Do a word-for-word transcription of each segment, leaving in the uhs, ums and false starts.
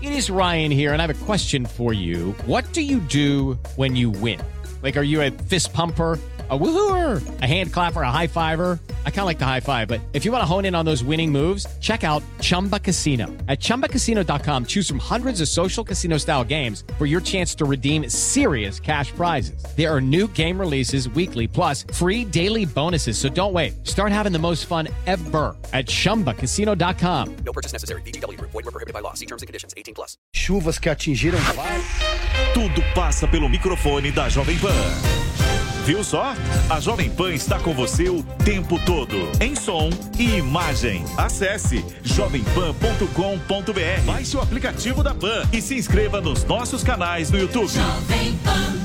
It is Ryan here, and I have a question for you. What do you do when you win? Like, are you a fist pumper, a woohooer, a hand clapper, a high fiver? I kind of like the high five, but if you want to hone in on those winning moves, check out Chumba Casino. At chumba casino dot com, choose from hundreds of social casino style games for your chance to redeem serious cash prizes. There are new game releases weekly, plus free daily bonuses. So don't wait. Start having the most fun ever at chumba casino dot com. No purchase necessary. V G W Group. Void where prohibited by law. See terms and conditions. eighteen plus. Chuvas que atingiram. Tudo passa pelo microfone da Jovem Pan. Viu só? A Jovem Pan está com você o tempo todo, em som e imagem. Acesse jovem pan ponto com ponto b r, baixe o aplicativo da Pan e se inscreva nos nossos canais no YouTube. Jovem Pan.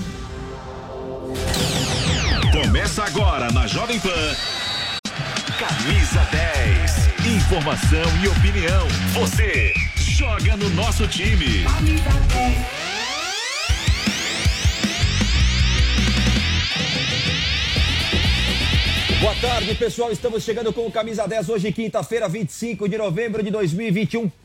Começa agora na Jovem Pan. Camisa dez. Informação e opinião. Você joga no nosso time. Camisa dez. Boa tarde, pessoal. Estamos chegando com o Camisa dez. Hoje, quinta-feira, vinte e cinco de novembro de dois mil e vinte e um.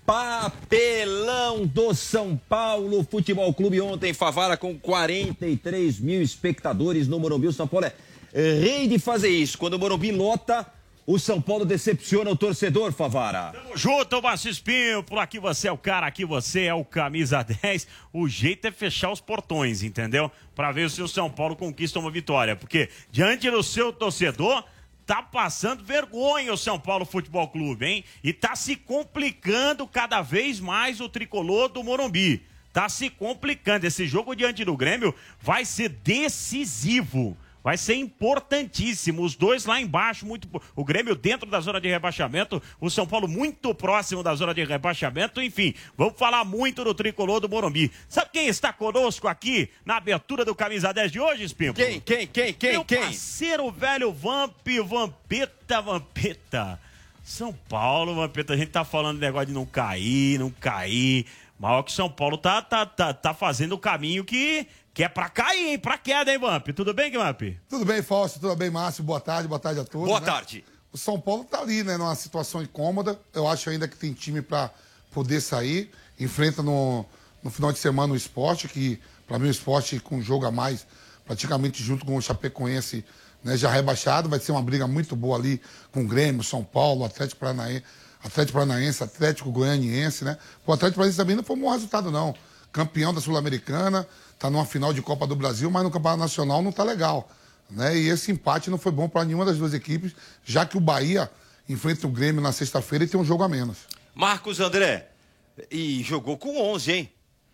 Papelão do São Paulo Futebol Clube. Ontem, Favara com quarenta e três mil espectadores no Morumbi. O São Paulo é rei de fazer isso. Quando o Morumbi lota, o São Paulo decepciona o torcedor, Favara. Tamo junto, Márcio Espinho. Por aqui você é o cara, aqui você é o Camisa dez. O jeito é fechar os portões, entendeu? Pra ver se o São Paulo conquista uma vitória. Porque diante do seu torcedor, tá passando vergonha o São Paulo Futebol Clube, hein? E tá se complicando cada vez mais o tricolor do Morumbi. Tá se complicando. Esse jogo diante do Grêmio vai ser decisivo. Vai ser importantíssimo, os dois lá embaixo, muito, o Grêmio dentro da zona de rebaixamento, o São Paulo muito próximo da zona de rebaixamento, enfim, vamos falar muito do tricolor do Morumbi. Sabe quem está conosco aqui na abertura do Camisa dez de hoje, Espinho? Quem, quem, quem, quem, Meu quem? parceiro velho Vamp, Vampeta, Vampeta. São Paulo, Vampeta, a gente tá falando negócio de não cair, não cair, mas olha que São Paulo tá, tá, tá, tá fazendo o caminho que... Que é pra cair, hein? Pra queda, hein, Vamp? Tudo bem, Vamp? Tudo bem, Fausto. Tudo bem, Márcio. Boa tarde, boa tarde a todos. Boa né? tarde. O São Paulo tá ali, né? Numa situação incômoda. Eu acho ainda que tem time pra poder sair. Enfrenta no, no final de semana o Sport, que pra mim o Sport com um jogo a mais, praticamente junto com o Chapecoense, né? Já rebaixado. Vai ser uma briga muito boa ali com o Grêmio, São Paulo, Atlético Paranaense, Atlético Paranaense, Atlético Goianiense, né? O Atlético Paranaense também não foi um bom resultado, não. Campeão da Sul-Americana, tá numa final de Copa do Brasil, mas no Campeonato Nacional não tá legal, né? E esse empate não foi bom para nenhuma das duas equipes, já que o Bahia enfrenta o Grêmio na sexta-feira e tem um jogo a menos. Marcos André, e jogou com onze, hein?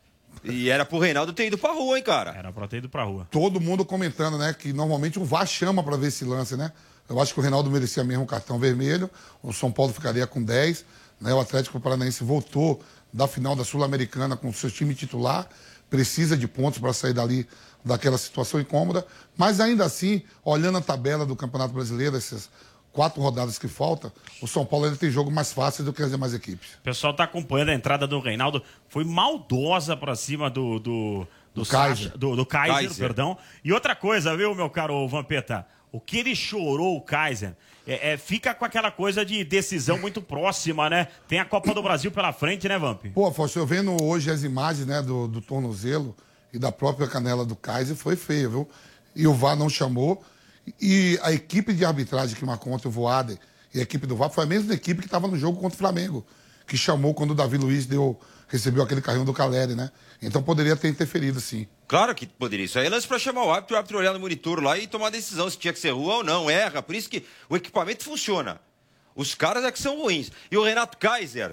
E era pro Reinaldo ter ido pra rua, hein, cara? Era pra ter ido pra rua. Todo mundo comentando, né, que normalmente o V A R chama para ver esse lance, né? Eu acho que o Reinaldo merecia mesmo um cartão vermelho, o São Paulo ficaria com dez, né? O Atlético Paranaense voltou da final da Sul-Americana com o seu time titular, precisa de pontos para sair dali daquela situação incômoda, mas ainda assim, olhando a tabela do Campeonato Brasileiro, essas quatro rodadas que faltam, o São Paulo ainda tem jogo mais fácil do que as demais equipes. O pessoal tá acompanhando a entrada do Reinaldo, foi maldosa para cima do do, do, do Kaiser, do, do Kaiser, Kaiser, perdão. E outra coisa, viu, meu caro Vampeta, o que ele chorou, o Kaiser, é, é, fica com aquela coisa de decisão muito próxima, né? Tem a Copa do Brasil pela frente, né, Vamp? Pô, Fausto, eu vendo hoje as imagens, né, do, do tornozelo e da própria canela do Kaiser, foi feio, viu? E o V A R não chamou. E a equipe de arbitragem que marcou ontem o Voaden e a equipe do V A R foi a mesma equipe que estava no jogo contra o Flamengo, que chamou quando o Davi Luiz deu, recebeu aquele carrinho do Caleri, né? Então poderia ter interferido, sim. Claro que poderia. Isso aí é lance pra chamar o árbitro, o árbitro olhar no monitor lá e tomar a decisão se tinha que ser rua ou não. Erra. Por isso que o equipamento funciona. Os caras é que são ruins. E o Renato Kaiser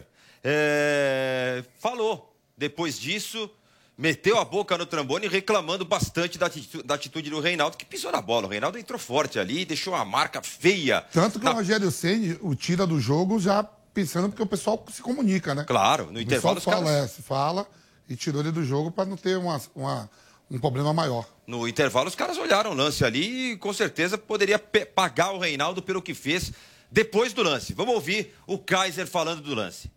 é... falou. Depois disso, meteu a boca no trombone reclamando bastante da atitude, da atitude do Reinaldo, que pisou na bola. O Reinaldo entrou forte ali, deixou uma marca feia. Tanto que na... o Rogério Ceni o tira do jogo já pensando porque o pessoal se comunica, né? Claro, no o intervalo os fala, caras... é, se fala e tirou ele do jogo para não ter uma, uma, um problema maior. No intervalo os caras olharam o lance ali e com certeza poderia pagar o Reinaldo pelo que fez depois do lance. Vamos ouvir o Kaiser falando do lance.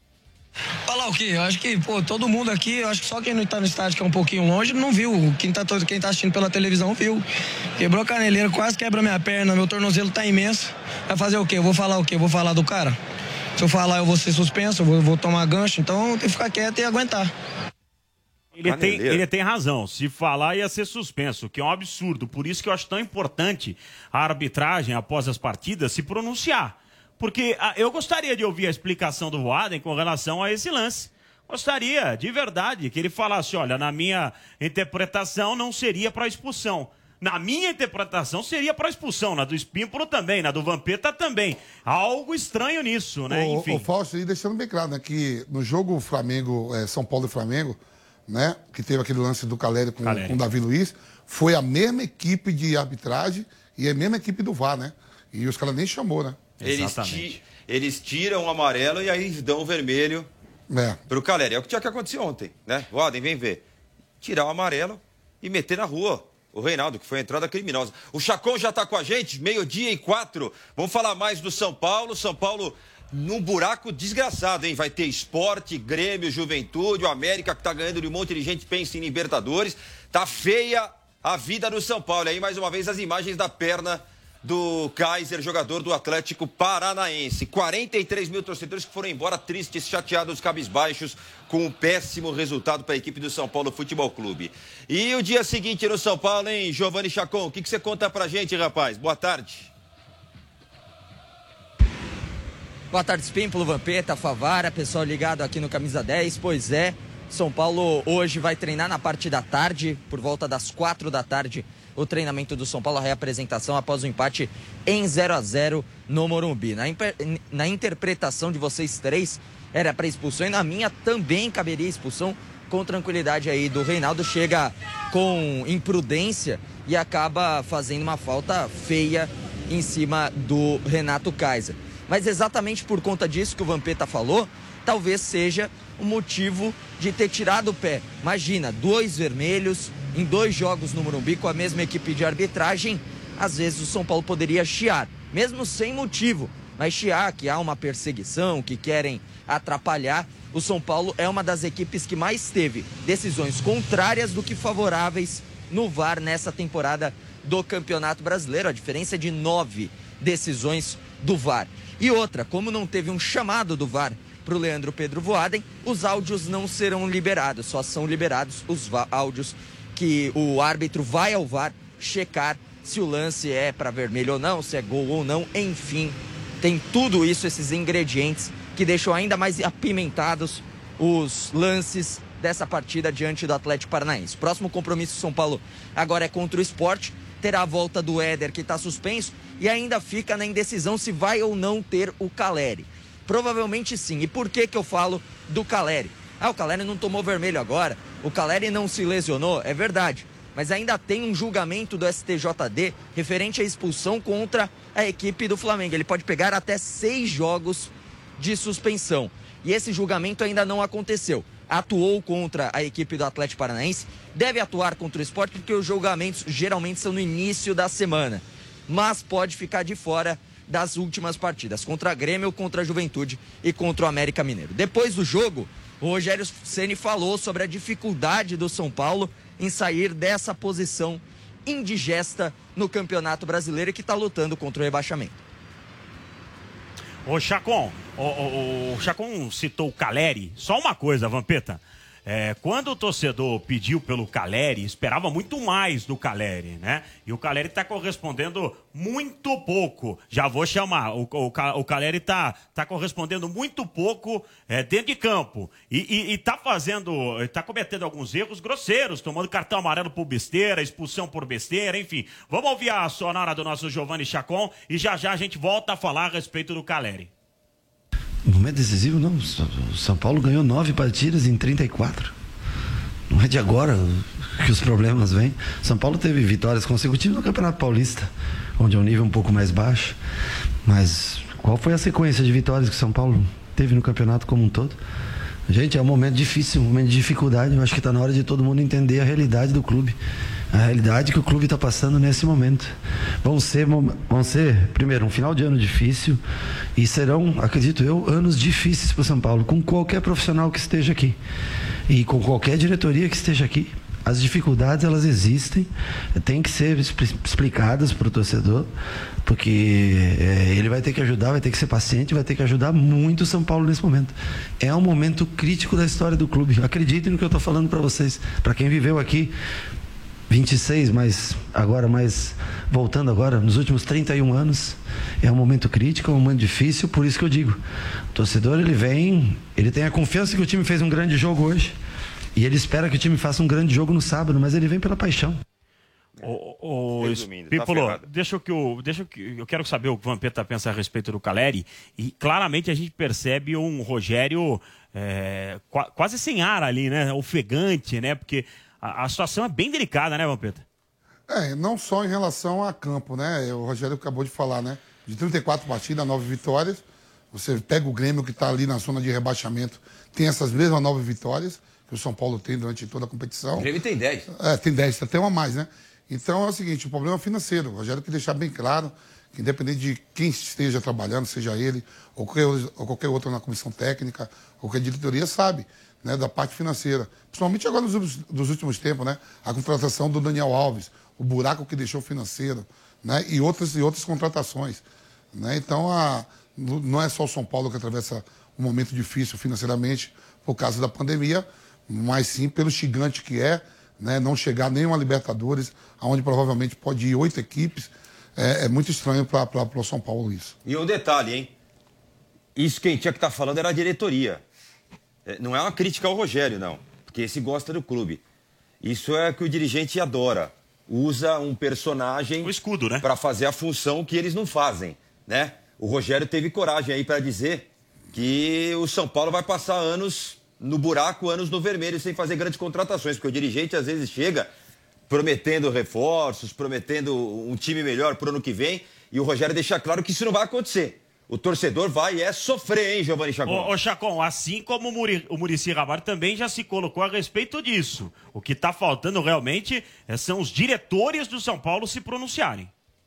Falar o quê? Eu acho que, pô, todo mundo aqui, eu acho que só quem não tá no estádio, que é um pouquinho longe, não viu. Quem tá, quem tá assistindo pela televisão viu. Quebrou a caneleira, quase quebra minha perna, meu tornozelo tá imenso. Vai fazer o quê? Eu vou falar o quê? Eu vou falar do cara? Se eu falar, eu vou ser suspenso, eu vou, vou tomar gancho, então eu tenho que ficar quieto e aguentar. Ele tem, ele tem razão, se falar ia ser suspenso, que é um absurdo. Por isso que eu acho tão importante a arbitragem, após as partidas, se pronunciar. Porque a, eu gostaria de ouvir a explicação do Voaden com relação a esse lance. Gostaria, de verdade, que ele falasse, olha, na minha interpretação não seria para expulsão. Na minha interpretação seria para expulsão, na do Espímpolo também, na do Vampeta também. Algo estranho nisso, né? O, Enfim. o Fausto, e deixando bem claro, né, que no jogo Flamengo, é, São Paulo e Flamengo, né, que teve aquele lance do Caleri com, com o Davi Luiz, foi a mesma equipe de arbitragem e a mesma equipe do V A R, né? E os caras nem chamou, né? Eles, ti, eles tiram o amarelo e aí dão o vermelho é. pro Caleri. É o que tinha que acontecer ontem, né? Voaden, vem ver. Tirar o amarelo e meter na rua o Reinaldo, que foi a entrada criminosa. O Chacon já tá com a gente, meio-dia e quatro. Vamos falar mais do São Paulo. São Paulo num buraco desgraçado, hein? Vai ter Sport, Grêmio, Juventude, o América que tá ganhando de um monte de gente, pensa em Libertadores. Tá feia a vida do São Paulo. E aí, mais uma vez, as imagens da perna do Kaiser, jogador do Atlético Paranaense. quarenta e três mil torcedores que foram embora tristes, chateados, cabisbaixos, com um péssimo resultado para a equipe do São Paulo Futebol Clube. E o dia seguinte no São Paulo, hein, Giovanni Chacon? O que, que você conta pra gente, rapaz? Boa tarde. Boa tarde, Espímpolo, Vampeta, Favara, pessoal ligado aqui no Camisa dez. Pois é, São Paulo hoje vai treinar na parte da tarde, por volta das quatro da tarde, o treinamento do São Paulo, a reapresentação após o empate em zero a zero no Morumbi. Na, na interpretação de vocês três, era para expulsão e na minha também caberia expulsão, com tranquilidade aí do Reinaldo. Chega com imprudência e acaba fazendo uma falta feia em cima do Renato Kaiser. Mas exatamente por conta disso que o Vampeta falou, talvez seja o motivo de ter tirado o pé. Imagina, dois vermelhos em dois jogos no Morumbi com a mesma equipe de arbitragem. Às vezes o São Paulo poderia chiar, mesmo sem motivo. Mas chiar que há uma perseguição, que querem atrapalhar. O São Paulo é uma das equipes que mais teve decisões contrárias do que favoráveis no V A R nessa temporada do Campeonato Brasileiro. A diferença é de nove decisões do V A R. E outra, como não teve um chamado do V A R para o Leandro Pedro Voaden, os áudios não serão liberados, só são liberados os áudios que o árbitro vai ao V A R checar se o lance é para vermelho ou não, se é gol ou não, enfim, tem tudo isso, esses ingredientes que deixam ainda mais apimentados os lances dessa partida diante do Atlético Paranaense. Próximo compromisso do São Paulo agora é contra o Sport, terá a volta do Éder, que está suspenso, e ainda fica na indecisão se vai ou não ter o Caleri. Provavelmente sim. E por que que eu falo do Caleri? Ah, o Caleri não tomou vermelho agora, o Caleri não se lesionou, é verdade. Mas ainda tem um julgamento do S T J D referente à expulsão contra a equipe do Flamengo. Ele pode pegar até seis jogos de suspensão. E esse julgamento ainda não aconteceu. Atuou contra a equipe do Atlético Paranaense, deve atuar contra o Sport, porque os julgamentos geralmente são no início da semana. Mas pode ficar de fora das últimas partidas, contra a Grêmio, contra a Juventude e contra o América Mineiro. Depois do jogo, o Rogério Ceni falou sobre a dificuldade do São Paulo em sair dessa posição indigesta no Campeonato Brasileiro e que está lutando contra o rebaixamento. Ô Chacon, o, o, o Chacon citou o Caleri. Só uma coisa, Vampeta. É, quando o torcedor pediu pelo Caleri, esperava muito mais do Caleri, né? E o Caleri está correspondendo muito pouco. Já vou chamar. O, o, o Caleri está tá correspondendo muito pouco é, dentro de campo. E está fazendo, está cometendo alguns erros grosseiros, tomando cartão amarelo por besteira, expulsão por besteira, enfim. Vamos ouvir a sonora do nosso Giovanni Chacon e já já a gente volta a falar a respeito do Caleri. No momento decisivo, não. O São Paulo ganhou nove partidas em trinta e quatro. Não é de agora que os problemas vêm. São Paulo teve vitórias consecutivas no Campeonato Paulista, onde é um nível um pouco mais baixo. Mas qual foi a sequência de vitórias que o São Paulo teve no campeonato como um todo? Gente, é um momento difícil, um momento de dificuldade. Eu acho que está na hora de todo mundo entender a realidade do clube. A realidade que o clube está passando nesse momento. Vão ser, vão ser, primeiro, um final de ano difícil e serão, acredito eu, anos difíceis para o São Paulo, com qualquer profissional que esteja aqui e com qualquer diretoria que esteja aqui. As dificuldades, elas existem, tem que ser explicadas para o torcedor, porque é, ele vai ter que ajudar, vai ter que ser paciente, vai ter que ajudar muito o São Paulo nesse momento. É um momento crítico da história do clube. Acreditem no que eu estou falando para vocês. Para quem viveu aqui vinte e seis, mas agora mais voltando agora, nos últimos trinta e um anos, é um momento crítico, é um momento difícil, por isso que eu digo, o torcedor, ele vem, ele tem a confiança que o time fez um grande jogo hoje, e ele espera que o time faça um grande jogo no sábado, mas ele vem pela paixão. O, o Pípolo, tá deixa que eu, deixa que eu quero saber o que o Vampeta pensa a respeito do Caleri, e claramente a gente percebe um Rogério é, qu- quase sem ar ali, né, ofegante, né, porque a, a situação é bem delicada, né, Vampeta? É, não só em relação a campo, né, o Rogério acabou de falar, né, de trinta e quatro partidas, nove vitórias, você pega o Grêmio que está ali na zona de rebaixamento, tem essas mesmas nove vitórias que o São Paulo tem durante toda a competição. O Grêmio tem dez. É, tem dez, até uma a mais, né? Então é o seguinte, o problema é financeiro. O Rogério quer deixar bem claro que independente de quem esteja trabalhando, seja ele ou qualquer, ou qualquer outro na comissão técnica, ou qualquer diretoria, sabe, né, da parte financeira. Principalmente agora nos, nos últimos tempos, né? A contratação do Daniel Alves, o buraco que deixou financeiro, né? E outras, e outras contratações. Né? Então a, não é só o São Paulo que atravessa um momento difícil financeiramente por causa da pandemia, mas sim pelo gigante que é, né, não chegar nem uma Libertadores, onde provavelmente pode ir oito equipes, é, é muito estranho para o São Paulo isso. E um detalhe, hein? Isso quem tinha que estar tá falando era a diretoria. Não é uma crítica ao Rogério, não, porque esse gosta do clube. Isso é que o dirigente adora. Usa um personagem o escudo, né, para fazer a função que eles não fazem, né? O Rogério teve coragem aí para dizer que o São Paulo vai passar anos no buraco, anos no vermelho, sem fazer grandes contratações, porque o dirigente às vezes chega prometendo reforços, prometendo um time melhor pro ano que vem, e o Rogério deixa claro que isso não vai acontecer. O torcedor vai é sofrer, hein, Giovanni Chacon? Ô, ô Chacon, assim como o, Muri, o Muricy Ramalho também já se colocou a respeito disso. O que tá faltando realmente é, são os diretores do São Paulo se pronunciarem.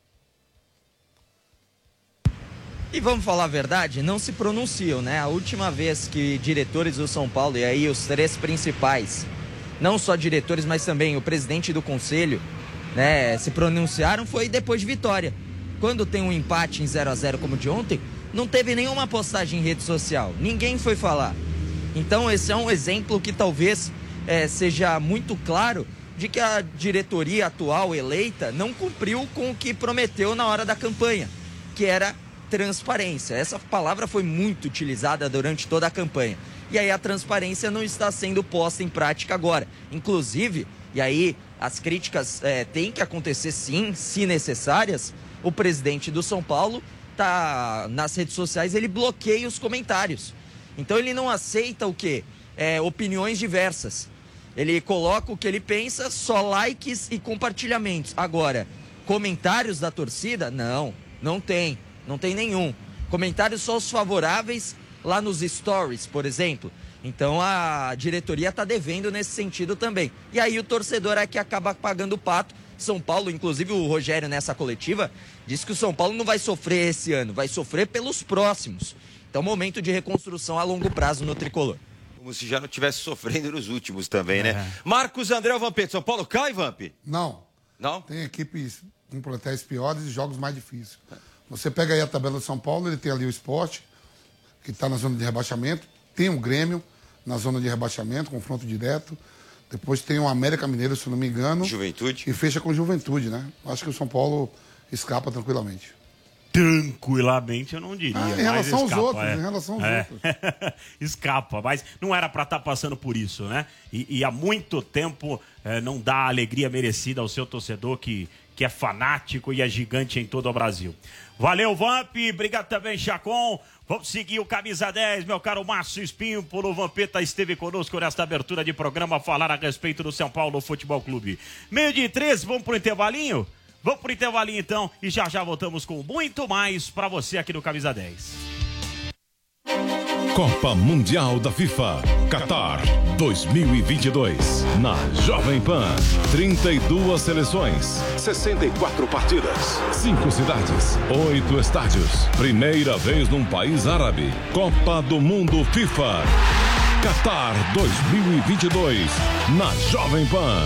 E vamos falar a verdade, não se pronunciam, né? A última vez que diretores do São Paulo, e aí os três principais, não só diretores, mas também o presidente do conselho, né, se pronunciaram, foi depois de vitória. Quando tem um empate em zero a zero como de ontem, não teve nenhuma postagem em rede social, ninguém foi falar. Então esse é um exemplo que talvez é, seja muito claro de que a diretoria atual eleita não cumpriu com o que prometeu na hora da campanha, que era transparência. Essa palavra foi muito utilizada durante toda a campanha. E aí a transparência não está sendo posta em prática agora. Inclusive, e aí as críticas é, têm que acontecer sim, se necessárias, o presidente do São Paulo tá nas redes sociais, ele bloqueia os comentários. Então ele não aceita o quê? É, opiniões diversas. Ele coloca o que ele pensa, só likes e compartilhamentos. Agora, comentários da torcida? Não, não tem. Não tem nenhum. Comentários só os favoráveis lá nos stories, por exemplo. Então a diretoria está devendo nesse sentido também. E aí o torcedor é que acaba pagando o pato. São Paulo, inclusive o Rogério nessa coletiva, disse que o São Paulo não vai sofrer esse ano, vai sofrer pelos próximos. Então momento de reconstrução a longo prazo no tricolor. Como se já não estivesse sofrendo nos últimos também, é. né? Marcos André Vampeta, São Paulo cai, Vamp? Não. Não? Tem equipes com plantéis piores e jogos mais difíceis. Você pega aí a tabela do São Paulo, ele tem ali o Sport, que está na zona de rebaixamento, tem o Grêmio na zona de rebaixamento, confronto direto, depois tem o América Mineiro, se não me engano. Juventude. E fecha com Juventude, né? Acho que o São Paulo escapa tranquilamente. Tranquilamente eu não diria. Ah, em relação aos escapa, outros, é. em relação aos é. outros. Escapa, mas não era para estar tá passando por isso, né? E, e há muito tempo é, não dá a alegria merecida ao seu torcedor que, que é fanático e é gigante em todo o Brasil. Valeu, Vamp, obrigado também, Chacon. Vamos seguir o Camisa dez, meu caro Márcio Espinho, por o Vampeta esteve conosco nesta abertura de programa, falar a respeito do São Paulo Futebol Clube. Meio de treze, vamos pro intervalinho? Vamos pro intervalinho então e já já voltamos com muito mais para você aqui no Camisa dez. Copa Mundial da FIFA Qatar dois mil e vinte e dois. Na Jovem Pan, trinta e duas seleções, sessenta e quatro partidas, cinco cidades, oito estádios. Primeira vez num país árabe. Copa do Mundo FIFA. Qatar dois mil e vinte e dois, na Jovem Pan.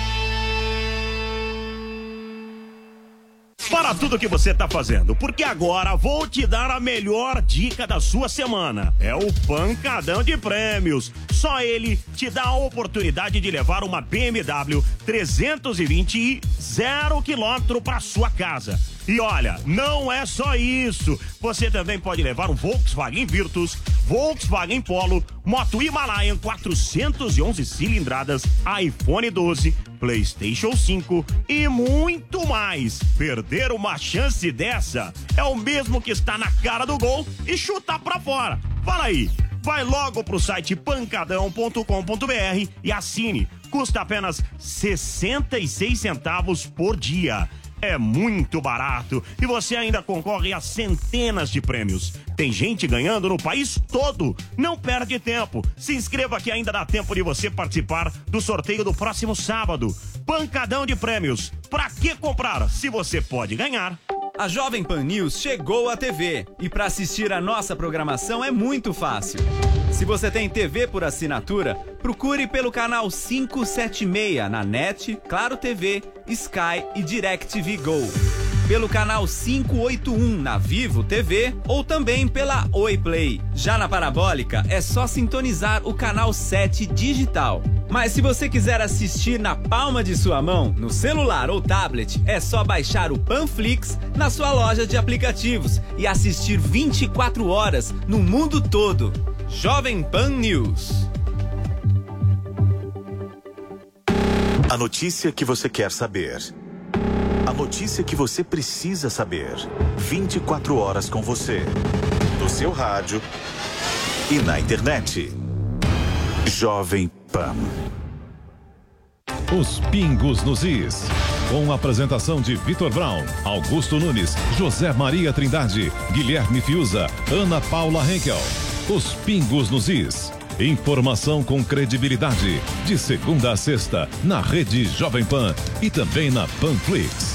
Para tudo que você tá fazendo, porque agora vou te dar a melhor dica da sua semana. É o Pancadão de Prêmios. Só ele te dá a oportunidade de levar uma B M W trezentos e vinte i zero quilômetro para sua casa. E olha, não é só isso. Você também pode levar um Volkswagen Virtus, Volkswagen Polo, moto Himalayan quatrocentos e onze cilindradas, iPhone doze, PlayStation cinco e muito mais. Perder uma chance dessa é o mesmo que estar na cara do gol e chutar pra fora. Fala aí, vai logo pro site pancadão ponto com ponto br e assine. Custa apenas sessenta e seis centavos por dia. É muito barato e você ainda concorre a centenas de prêmios. Tem gente ganhando no país todo. Não perde tempo. Se inscreva que ainda dá tempo de você participar do sorteio do próximo sábado. Pancadão de Prêmios. Pra que comprar se você pode ganhar? A Jovem Pan News chegou à T V e para assistir a nossa programação é muito fácil. Se você tem T V por assinatura, procure pelo canal quinhentos e setenta e seis na NET, Claro T V, Sky e DirecTV Go. Pelo canal quinhentos e oitenta e um na Vivo T V ou também pela Oi Play. Já na Parabólica é só sintonizar o canal sete digital. Mas se você quiser assistir na palma de sua mão, no celular ou tablet, é só baixar o Panflix na sua loja de aplicativos e assistir vinte e quatro horas no mundo todo. Jovem Pan News. A notícia que você quer saber. A notícia que você precisa saber. vinte e quatro horas com você. No seu rádio e na internet. Jovem Pan. Os Pingos nos Is. Com a apresentação de Vitor Brown, Augusto Nunes, José Maria Trindade, Guilherme Fiuza, Ana Paula Henkel. Os Pingos nos Is. Informação com credibilidade. De segunda a sexta, na rede Jovem Pan e também na Panflix.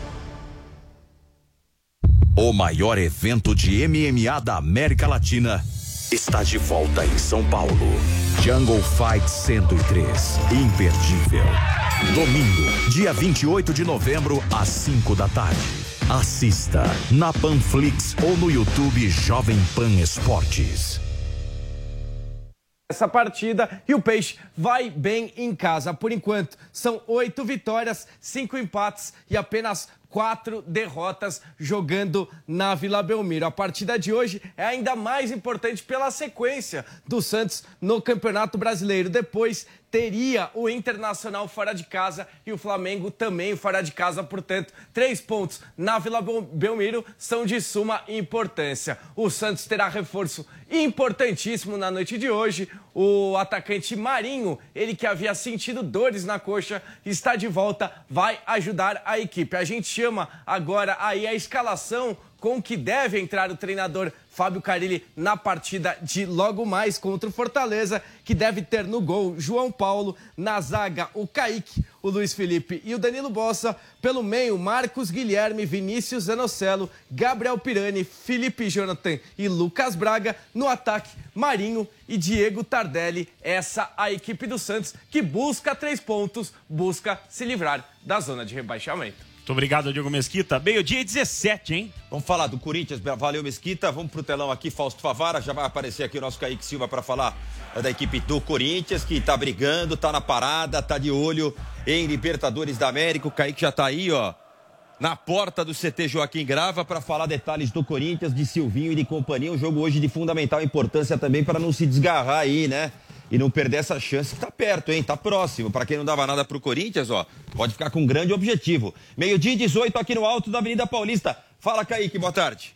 O maior evento de M M A da América Latina está de volta em São Paulo. Jungle Fight cento e três. Imperdível. Domingo, dia vinte e oito de novembro, às cinco da tarde. Assista na Panflix ou no YouTube Jovem Pan Esportes. Essa partida e o Peixe vai bem em casa. Por enquanto, são oito vitórias, cinco empates e apenas quatro derrotas jogando na Vila Belmiro. A partida de hoje é ainda mais importante pela sequência do Santos no Campeonato Brasileiro. Depois teria o Internacional fora de casa e o Flamengo também fora de casa. Portanto, três pontos na Vila Belmiro são de suma importância. O Santos terá reforço importantíssimo na noite de hoje. O atacante Marinho, ele que havia sentido dores na coxa, está de volta, vai ajudar a equipe. A gente chama agora aí a escalação com que deve entrar o treinador Fábio Carille na partida de logo mais contra o Fortaleza, que deve ter no gol João Paulo, na zaga o Kaique, o Luiz Felipe e o Danilo Bossa, pelo meio Marcos Guilherme, Vinícius Zanocelo, Gabriel Pirani, Felipe Jonathan e Lucas Braga, no ataque Marinho e Diego Tardelli. Essa a equipe do Santos que busca três pontos, busca se livrar da zona de rebaixamento. Muito obrigado, Diogo Mesquita. Meio-dia e dezessete, hein? Vamos falar do Corinthians. Valeu, Mesquita. Vamos pro telão aqui, Fausto Favara. Já vai aparecer aqui o nosso Kaique Silva para falar da equipe do Corinthians, que tá brigando, tá na parada, tá de olho em Libertadores da América. O Kaique já tá aí, ó, na porta do C T Joaquim Grava para falar detalhes do Corinthians, de Silvinho e de companhia. Um jogo hoje de fundamental importância também para não se desgarrar aí, né? E não perder essa chance que tá perto, hein? Tá próximo. Para quem não dava nada pro Corinthians, ó, pode ficar com um grande objetivo. Meio-dia e dezoito aqui no alto da Avenida Paulista. Fala, Kaique, boa tarde.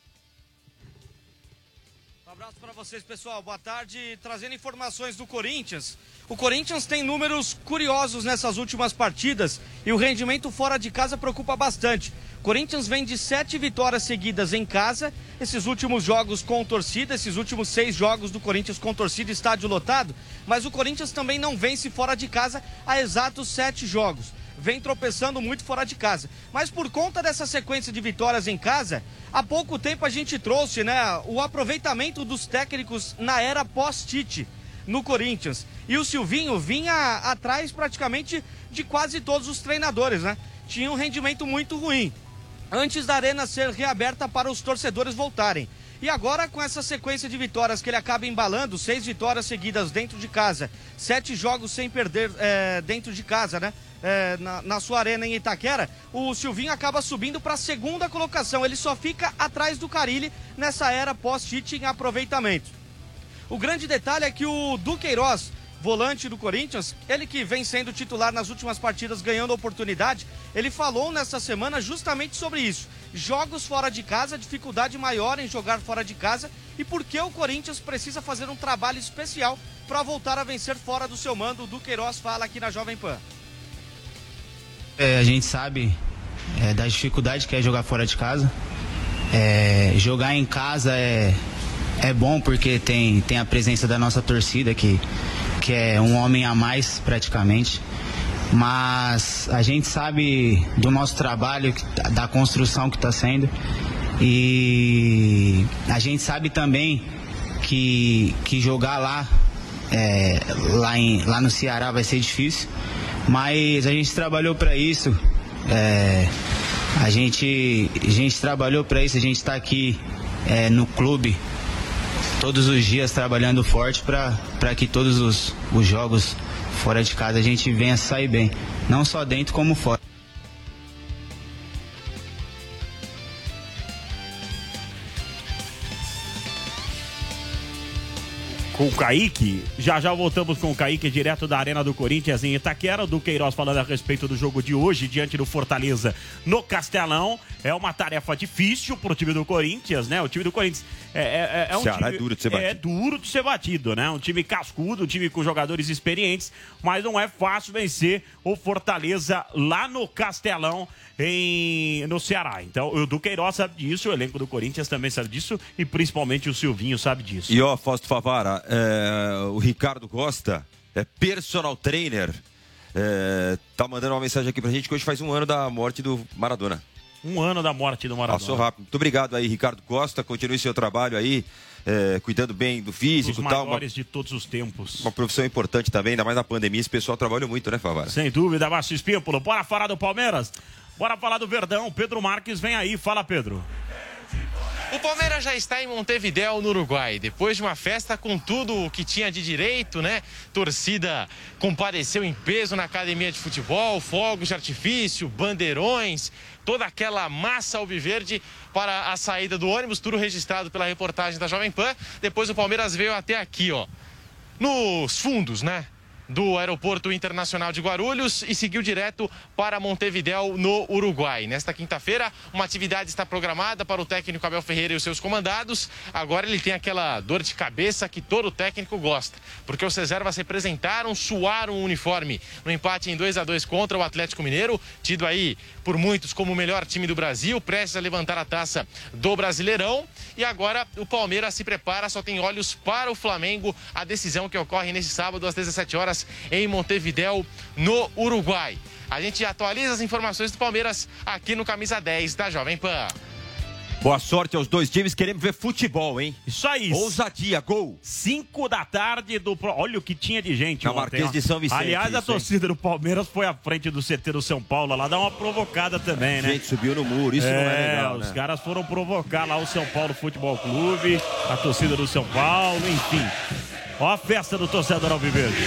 Um abraço para vocês, pessoal. Boa tarde. Trazendo informações do Corinthians. O Corinthians tem números curiosos nessas últimas partidas e o rendimento fora de casa preocupa bastante. O Corinthians vem de sete vitórias seguidas em casa. Esses últimos jogos com torcida, esses últimos seis jogos do Corinthians com torcida, estádio lotado. Mas o Corinthians também não vence fora de casa há exatos sete jogos. Vem tropeçando muito fora de casa. Mas por conta dessa sequência de vitórias em casa, há pouco tempo a gente trouxe, né, o aproveitamento dos técnicos na era pós-Tite. no Corinthians. E o Silvinho vinha atrás praticamente de quase todos os treinadores, né? Tinha um rendimento muito ruim, antes da arena ser reaberta para os torcedores voltarem. E agora, com essa sequência de vitórias que ele acaba embalando, seis vitórias seguidas dentro de casa, sete jogos sem perder é, dentro de casa, né? É, na, na sua arena em Itaquera, o Silvinho acaba subindo para a segunda colocação. Ele só fica atrás do Carille nessa era pós-Tite em aproveitamento. O grande detalhe é que o Duqueiroz, volante do Corinthians, ele que vem sendo titular nas últimas partidas, ganhando oportunidade, ele falou nessa semana justamente sobre isso. Jogos fora de casa, dificuldade maior em jogar fora de casa e por que o Corinthians precisa fazer um trabalho especial para voltar a vencer fora do seu mando. O Duqueiroz fala aqui na Jovem Pan. É, a gente sabe é, da dificuldade que é jogar fora de casa. É, jogar em casa é, é bom porque tem, tem a presença da nossa torcida, que, que é um homem a mais praticamente. Mas a gente sabe do nosso trabalho, da construção que está sendo. E a gente sabe também que, que jogar lá, é, lá, em, lá no Ceará vai ser difícil. Mas a gente trabalhou para isso, é, a, gente, a gente trabalhou para isso, a gente está aqui é, no clube todos os dias trabalhando forte para que todos os, os jogos fora de casa a gente venha sair bem, não só dentro como fora. Com o Kaique, já já voltamos com o Kaique direto da Arena do Corinthians em Itaquera. O Duqueiroz falando a respeito do jogo de hoje diante do Fortaleza no Castelão. É uma tarefa difícil pro time do Corinthians, né? O time do Corinthians é, é, é um Ceará time, é duro de ser batido. É duro de ser batido, né? Um time cascudo, um time com jogadores experientes, mas não é fácil vencer o Fortaleza lá no Castelão em, no Ceará. Então o Duqueiroz sabe disso, o elenco do Corinthians também sabe disso e principalmente o Silvinho sabe disso. E ó, Fausto Favara, é, o Ricardo Costa é personal trainer, é, tá mandando uma mensagem aqui pra gente que hoje faz um ano da morte do Maradona. Um ano da morte do Maradona. Passou rápido. Muito obrigado aí, Ricardo Costa. Continue seu trabalho aí, é, cuidando bem do físico e tal. Os maiores uma, de todos os tempos. Uma profissão importante também, ainda mais na pandemia. Esse pessoal trabalhou muito, né, Favara? Sem dúvida, Márcio Espímpolo. Bora falar do Palmeiras? Bora falar do Verdão. Pedro Marques vem aí. Fala, Pedro. O Palmeiras já está em Montevidéu, no Uruguai, depois de uma festa com tudo o que tinha de direito, né? Torcida compareceu em peso na academia de futebol, fogos de artifício, bandeirões, toda aquela massa alviverde para a saída do ônibus, tudo registrado pela reportagem da Jovem Pan. Depois o Palmeiras veio até aqui, ó, nos fundos, né? Do Aeroporto Internacional de Guarulhos e seguiu direto para Montevidéu, no Uruguai. Nesta quinta-feira, uma atividade está programada para o técnico Abel Ferreira e os seus comandados. Agora ele tem aquela dor de cabeça que todo técnico gosta, porque os reservas representaram, suaram o uniforme no empate em dois a dois contra o Atlético Mineiro, tido aí por muitos como o melhor time do Brasil, prestes a levantar a taça do Brasileirão. E agora o Palmeiras se prepara, só tem olhos para o Flamengo, a decisão que ocorre nesse sábado às dezessete horas em Montevidéu, no Uruguai. A gente atualiza as informações do Palmeiras aqui no Camisa dez da Jovem Pan. Boa sorte aos dois times, queremos ver futebol, hein? Isso aí. Ousadia, gol. Cinco da tarde do... Olha o que tinha de gente na ontem. Marquês de São Vicente. Aliás, a isso, torcida hein? do Palmeiras foi à frente do C T do São Paulo lá, dá uma provocada também, né? Gente, subiu no muro, isso é, não é legal, os né? caras foram provocar lá o São Paulo Futebol Clube, a torcida do São Paulo, enfim. Ó a festa do torcedor alviverde.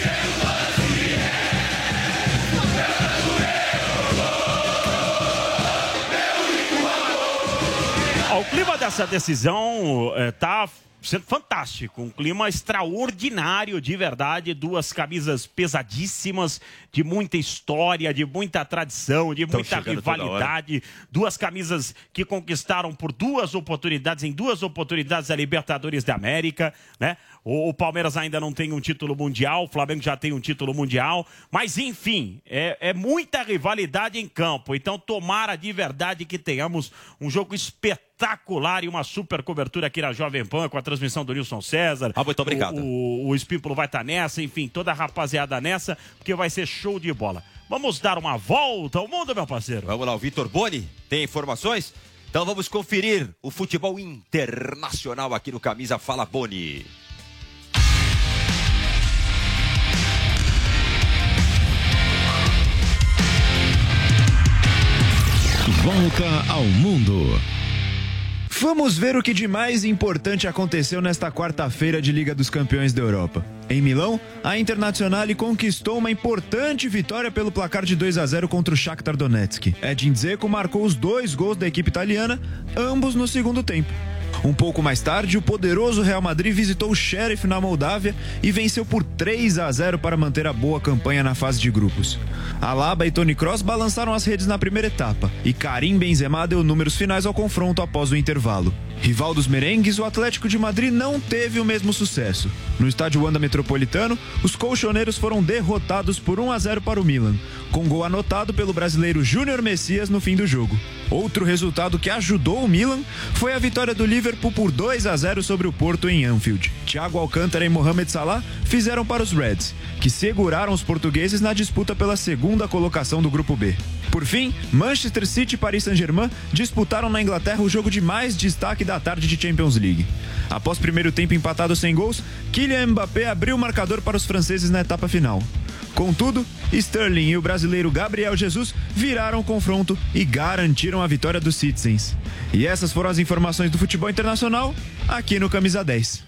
O clima dessa decisão está sendo fantástico, um clima extraordinário, de verdade, duas camisas pesadíssimas, de muita história, de muita tradição, de muita rivalidade, duas camisas que conquistaram por duas oportunidades, em duas oportunidades a Libertadores da América, né? O, o Palmeiras ainda não tem um título mundial, o Flamengo já tem um título mundial, mas enfim, é, é muita rivalidade em campo, então tomara de verdade que tenhamos um jogo espetacular e uma super cobertura aqui na Jovem Pan, com a transmissão do Nilson César. Ah, muito obrigado. O, o, o Espímpolo vai estar nessa, enfim, toda a rapaziada nessa, porque vai ser show de bola. Vamos dar uma volta ao mundo, meu parceiro. Vamos lá, o Vitor Boni tem informações? Então vamos conferir o futebol internacional aqui no Camisa Fala Boni. volta ao mundo. Vamos ver o que de mais importante aconteceu nesta quarta-feira de Liga dos Campeões da Europa. Em Milão, a Internazionale conquistou uma importante vitória pelo placar de dois a zero contra o Shakhtar Donetsk. Edin Dzeko marcou os dois gols da equipe italiana, ambos no segundo tempo. Um pouco mais tarde, o poderoso Real Madrid visitou o Sheriff na Moldávia e venceu por três a zero para manter a boa campanha na fase de grupos. Alaba e Toni Kroos balançaram as redes na primeira etapa e Karim Benzema deu números finais ao confronto após o intervalo. Rival dos merengues, o Atlético de Madrid não teve o mesmo sucesso. No estádio Wanda Metropolitano, os colchoneiros foram derrotados por um a zero para o Milan, com gol anotado pelo brasileiro Júnior Messias no fim do jogo. Outro resultado que ajudou o Milan foi a vitória do Liverpool por dois a zero sobre o Porto em Anfield. Thiago Alcântara e Mohamed Salah fizeram para os Reds, que seguraram os portugueses na disputa pela segunda colocação do Grupo B. Por fim, Manchester City e Paris Saint-Germain disputaram na Inglaterra o jogo de mais destaque da tarde de Champions League. Após primeiro tempo empatado sem gols, Kylian Mbappé abriu o marcador para os franceses na etapa final. Contudo, Sterling e o brasileiro Gabriel Jesus viraram o confronto e garantiram a vitória dos Citizens. E essas foram as informações do futebol internacional aqui no Camisa dez.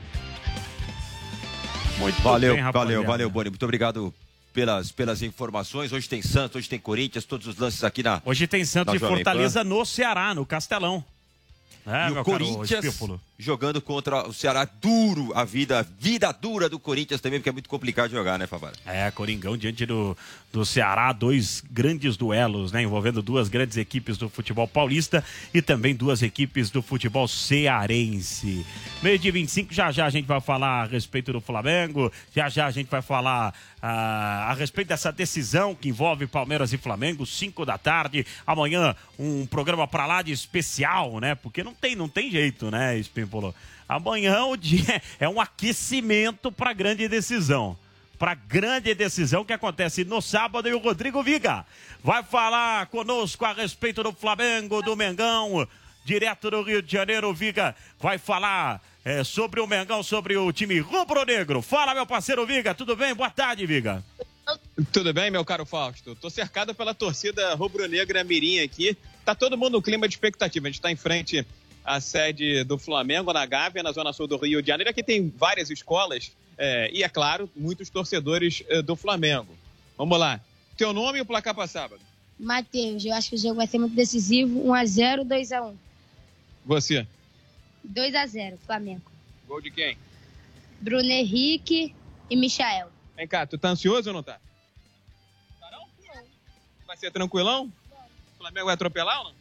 Muito valeu, bem, valeu, valeu, Boni. Muito obrigado pelas, pelas informações. Hoje tem Santos, hoje tem Corinthians, todos os lances aqui na Hoje tem Santos e Fortaleza no Ceará, no Castelão. É, e o Corinthians jogando contra o Ceará, duro a vida, vida dura do Corinthians também, porque é muito complicado jogar, né, Favara? É, Coringão diante do, do Ceará, dois grandes duelos, né, envolvendo duas grandes equipes do futebol paulista e também duas equipes do futebol cearense. Meio dia vinte e cinco, já já a gente vai falar a respeito do Flamengo, já já a gente vai falar ah, a respeito dessa decisão que envolve Palmeiras e Flamengo, cinco da tarde, amanhã um programa pra lá de especial, né, porque não tem, não tem jeito, né, Espímpolo? Amanhã o dia é um aquecimento para grande decisão. Para grande decisão que acontece no sábado, e o Rodrigo Viga vai falar conosco a respeito do Flamengo, do Mengão, direto do Rio de Janeiro. O Viga vai falar é, sobre o Mengão, sobre o time rubro-negro. Fala, meu parceiro Viga, tudo bem? Boa tarde, Viga. Tudo bem, meu caro Fausto? Tô cercado pela torcida rubro-negra mirim aqui. Tá todo mundo no clima de expectativa. A gente tá em frente à sede do Flamengo, na Gávea, na zona sul do Rio de Janeiro. Aqui tem várias escolas é, e, é claro, muitos torcedores é, do Flamengo. Vamos lá. Teu nome e o placar para sábado? Matheus, eu acho que o jogo vai ser muito decisivo. um a zero, dois a um. Você? dois a zero, Flamengo. Gol de quem? Bruno Henrique e Michael. Vem cá, tu tá ansioso ou não tá? Tá não? Vai ser tranquilão? O Flamengo vai atropelar ou não?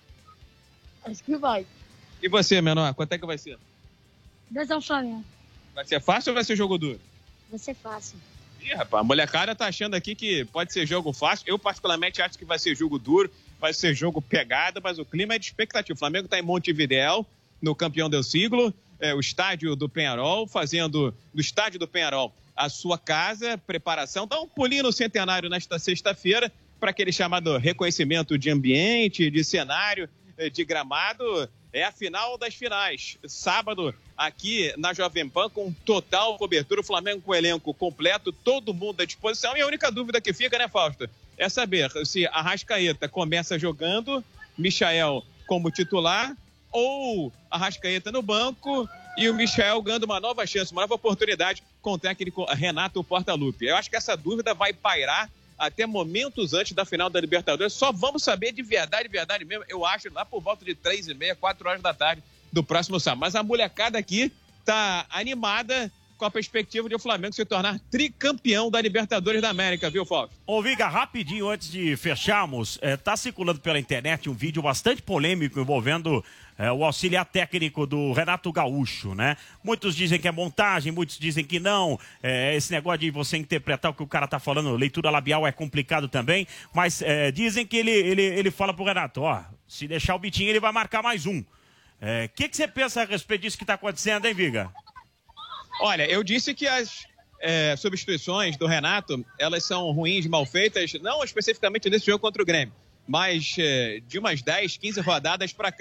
Acho que vai. E você, menor, quanto é que vai ser? dois a um Flamengo. Vai ser fácil ou vai ser jogo duro? Vai ser fácil. Ih, rapaz, a molecada tá achando aqui que pode ser jogo fácil. Eu, particularmente, acho que vai ser jogo duro, vai ser jogo pegada, mas o clima é de expectativa. O Flamengo tá em Montevidéu, no campeão do siglo, é, o estádio do Penharol, fazendo do estádio do Penharol a sua casa, preparação. Dá um pulinho no centenário nesta sexta-feira para aquele chamado reconhecimento de ambiente, de cenário, de gramado. É a final das finais. Sábado, aqui na Jovem Pan, com total cobertura. O Flamengo com o elenco completo, todo mundo à disposição. E a única dúvida que fica, né, Fausto? É saber se Arrascaeta começa jogando, Michael como titular, ou Arrascaeta no banco e o Michael ganhando uma nova chance, uma nova oportunidade com o técnico Renato Portaluppi. Eu acho que essa dúvida vai pairar até momentos antes da final da Libertadores. Só vamos saber de verdade, verdade mesmo, eu acho, lá por volta de três e meia, quatro horas da tarde do próximo sábado. Mas a molecada aqui tá animada com a perspectiva de o Flamengo se tornar tricampeão da Libertadores da América, viu, Fausto? Ô, Viga, rapidinho antes de fecharmos, é, tá circulando pela internet um vídeo bastante polêmico envolvendo é, o auxiliar técnico do Renato Gaúcho, né? Muitos dizem que é montagem, muitos dizem que não. É, esse negócio de você interpretar o que o cara tá falando, leitura labial é complicado também, mas é, dizem que ele, ele, ele fala pro Renato, ó, se deixar o Bitinho ele vai marcar mais um. O é, que, que você pensa a respeito disso que tá acontecendo, hein, Viga? Olha, eu disse que as é, substituições do Renato, elas são ruins, mal feitas, não especificamente nesse jogo contra o Grêmio, mas é, de umas dez, quinze rodadas para cá.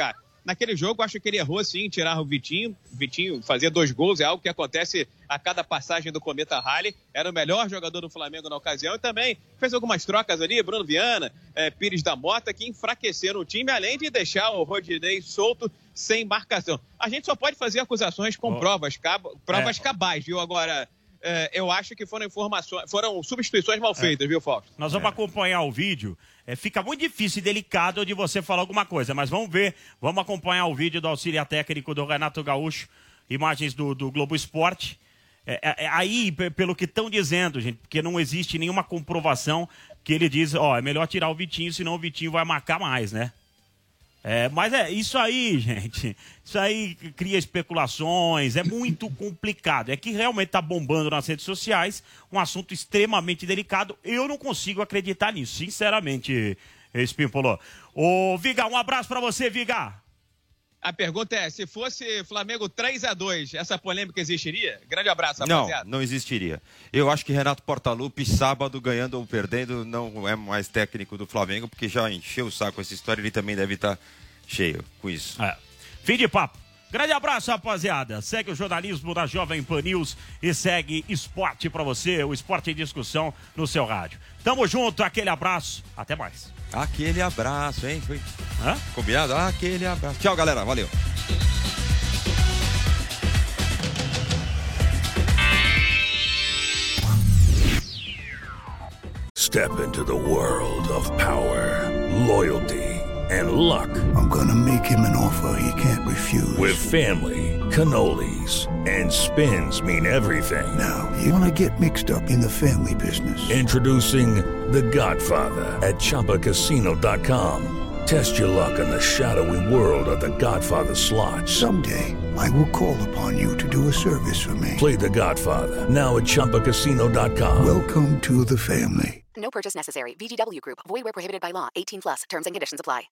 naquele jogo, acho que ele errou sim, tirar o Vitinho. Vitinho fazer dois gols é algo que acontece a cada passagem do Cometa Rally. Era o melhor jogador do Flamengo na ocasião e também fez algumas trocas ali, Bruno Viana, é, Pires da Mota, que enfraqueceram o time, além de deixar o Rodinei solto sem marcação. A gente só pode fazer acusações com oh. provas, cab provas é. cabais, viu? Agora, é, eu acho que foram informações, foram substituições mal feitas, é. viu, Fausto? Nós vamos é. acompanhar o vídeo. É, fica muito difícil e delicado de você falar alguma coisa, mas vamos ver, vamos acompanhar o vídeo do auxiliar técnico do Renato Gaúcho, imagens do, do Globo Esporte. É, é, aí, pelo que estão dizendo, gente, porque não existe nenhuma comprovação que ele diz, ó, é melhor tirar o Vitinho, senão o Vitinho vai marcar mais, né? É, mas é isso aí, gente. Isso aí cria especulações, é muito complicado. É que realmente tá bombando nas redes sociais, um assunto extremamente delicado. Eu não consigo acreditar nisso, sinceramente, Espimpolô. Ô, Viga, um abraço pra você, Viga. A pergunta é, se fosse Flamengo três a dois, essa polêmica existiria? Grande abraço, rapaziada. Não, não existiria. Eu acho que Renato Portaluppi, sábado, ganhando ou perdendo, não é mais técnico do Flamengo, porque já encheu o saco essa história, ele também deve estar cheio com isso. É. Fim de papo. Grande abraço, rapaziada. Segue o jornalismo da Jovem Pan News e segue esporte pra você, o esporte em discussão no seu rádio. Tamo junto, aquele abraço, até mais. Aquele abraço, hein? Foi Hã? combinado? Aquele abraço. Tchau, galera. Valeu. Step into the world of power, loyalty, and luck. I'm gonna make him an offer he can't refuse. With family, cannolis, and spins mean everything. Now, you wanna get mixed up in the family business. Introducing The Godfather at Chumba Casino dot com. Test your luck in the shadowy world of The Godfather slot. Someday, I will call upon you to do a service for me. Play The Godfather, now at Chumba Casino dot com. Welcome to the family. No purchase necessary. V G W Group. Void where prohibited by law. eighteen plus. Terms and conditions apply.